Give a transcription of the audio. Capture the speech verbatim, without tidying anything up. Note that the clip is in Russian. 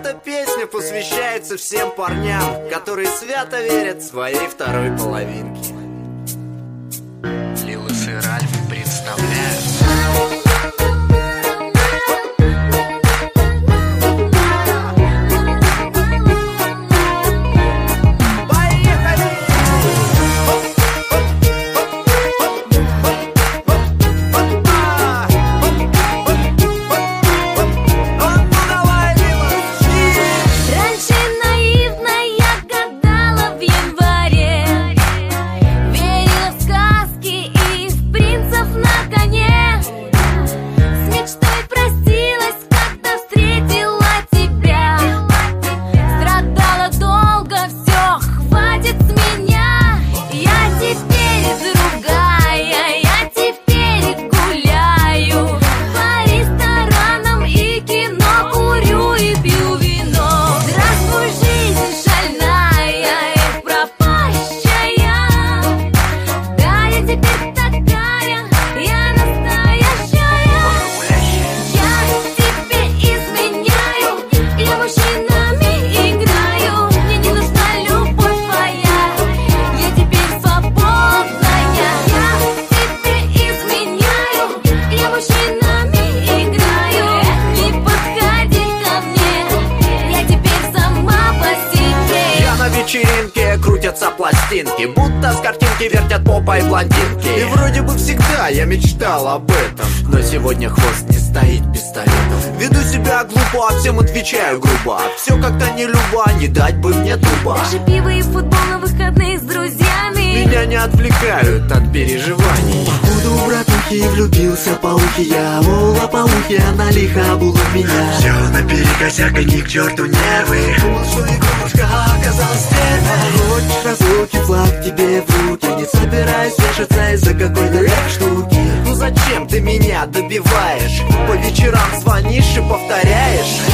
Эта песня посвящается всем парням, которые свято верят своей второй половинке. Лилус и Ральф представляют. Вечеринке крутятся пластинки, будто с картинки вертят попой блондинки. И вроде бы всегда я мечтал об этом, но сегодня хвост не стоит пистолетом. Веду себя глупо, а всем отвечаю грубо. Все как-то не люба, не дать бы мне труба. Даже пиво и футбол на выходные с друзьями меня не отвлекают от переживаний. Походу у братухи влюбился по ухе я. О, лопоухи, она лихо обула меня. Все наперекосяк, и ни к черту нервы. Думал, что игрушка оказалась стервой. Хочешь разлуки, флаг тебе в руки. Не собираюсь вешаться из-за какой-то штуки. Ну зачем ты меня добиваешь? По вечерам звонишь и повторяешь.